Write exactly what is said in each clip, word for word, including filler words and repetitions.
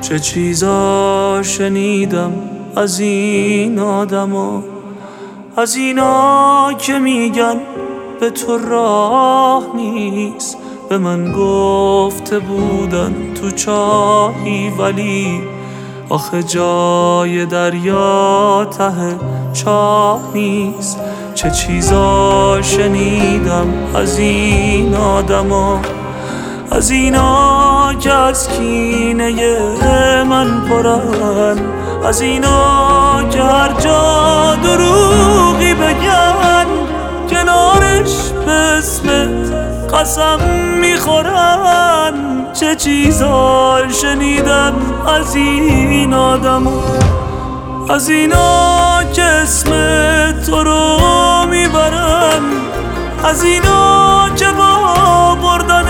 چه چیزا شنیدم از این آدما، از اینا که میگن به تو راه نیست. به من گفته بودن تو چاهی ولی آخه جای دریا ته چاه نیست. چه چیزا شنیدم از این آدما، از اینا که از کینه من پرن، از اینا که هر جا دروغی بگن کنارش به اسمت قسم میخورن. چه چیزا شنیدم از این آدما، از اینا که اسم تو رو میبرن، از اینا که با بردن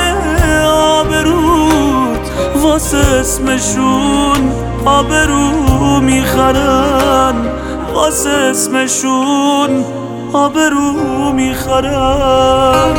آبروت واسه اسمشون آبرو میخرن، واسه اسمشون آبرو میخرن.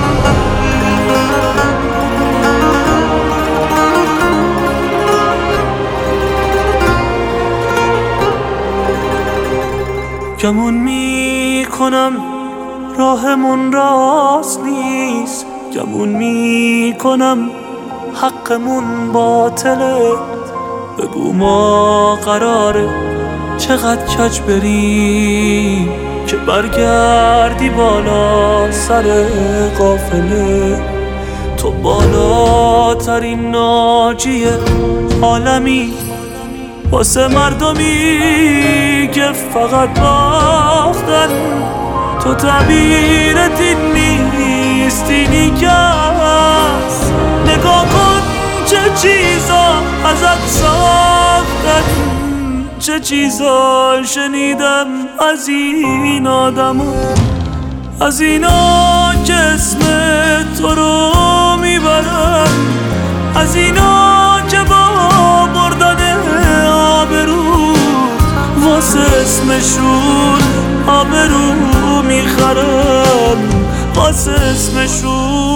گمون میکنم راهمون راست نیست، گمون میکنم حقمون باطله. بگو ما قراره چقدر کج بریم که برگردی بالا سر قافله. تو بالاترین ناجی عالمی واسه مردمی که فقط باختن. تو تعبیرت این نیست، اینی که هست. نگاه کن چه چیزا ازت ساختن، چه چیزا شنیدم از این آدما، از اینا که اسم تو رو میبرن، از اینا که با بردن آبرو واسه اسمشون آبرو میخرن، واسه اسمشون